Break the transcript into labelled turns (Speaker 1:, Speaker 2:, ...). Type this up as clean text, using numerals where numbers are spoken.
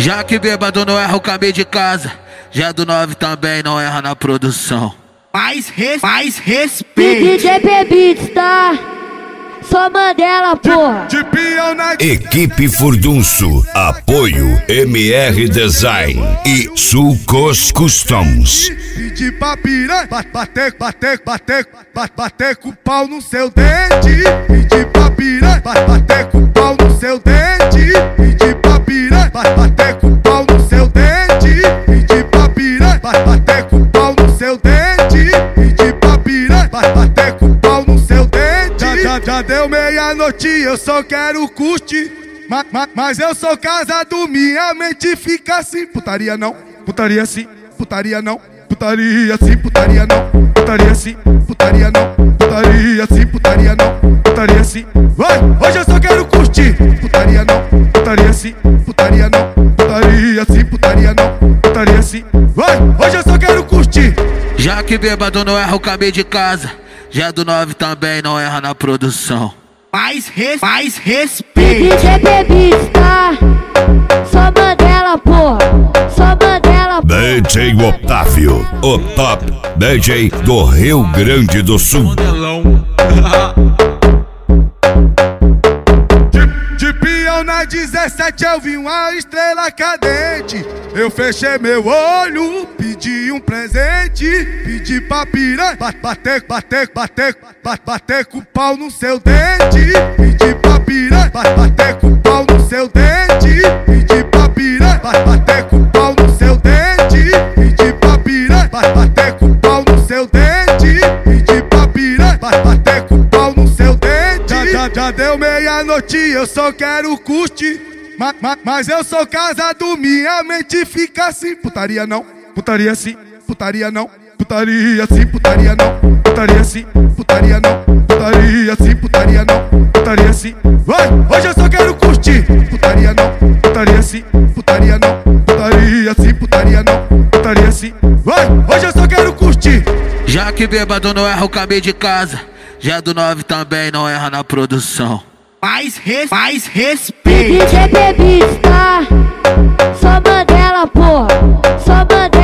Speaker 1: Já que bêbado não erra o caminho de casa, já do 9 também não erra na produção.
Speaker 2: Mais respeito.
Speaker 3: DJ Beats, tá? Só Mandela, porra.
Speaker 2: De peão na
Speaker 4: Equipe Furdunço, apoio MR Design e Sulcos Customs.
Speaker 2: Pedi pra piranha, bater com o pau no seu dente. Pedi pra piranha, bater com o pau no seu dente. Pedi pra piranha, bater com o pau no seu dente. Pedi pra piranha, bater com o pau no seu dente. Pedi pra piranha, bater com o pau no seu dente. Já deu meia-noite, eu só quero curtir. Mas eu sou casado, minha mente fica assim. Putaria não, putaria sim, putaria não. Putaria sim, putaria não. Putaria sim, putaria não. Putaria sim, putaria não. Putaria sim. Vai, hoje eu só quero curtir. Putaria não, putaria sim, putaria não. Putaria sim, putaria não. Putaria sim. Vai, hoje eu só quero curtir.
Speaker 1: Já que bêbado não erra o caminho de casa, já do 9 também não erra na produção.
Speaker 2: Mais respeito.
Speaker 3: DJ Beats, tá? Só Mandela, porra. Só Mandela, porra.
Speaker 4: DJ Otávio, o top DJ do Rio Grande do Sul.
Speaker 2: De peão na 17 eu vi uma estrela cadente. Eu fechei meu olho, pedi um presente. Pedi pra piranha, bater com o pau no seu dente. Pedi pra piranha, bater com o pau no seu dente. Pedi pra piranha, bater com o pau no seu dente. Pedi pra piranha, bater com o pau no seu dente. Pedi pra piranha, bater com o pau no seu dente. Já deu meia-noite, eu só quero curtir. Mas eu sou casado, minha mente fica assim. Putaria não, putaria sim, putaria não. Putaria sim, putaria não. Putaria sim, putaria não. Putaria sim, putaria não. Putaria sim. Vai, hoje eu só quero curtir. Putaria não, putaria sim, putaria não. Putaria sim, putaria não. Putaria sim. Vai, hoje eu só quero curtir.
Speaker 1: Já que bêbado não erra o caminho de casa, já do 9 também não erra na produção.
Speaker 2: Mais respeito.
Speaker 3: DJ Beats, tá? Só Mandela, porra. Só Mandela.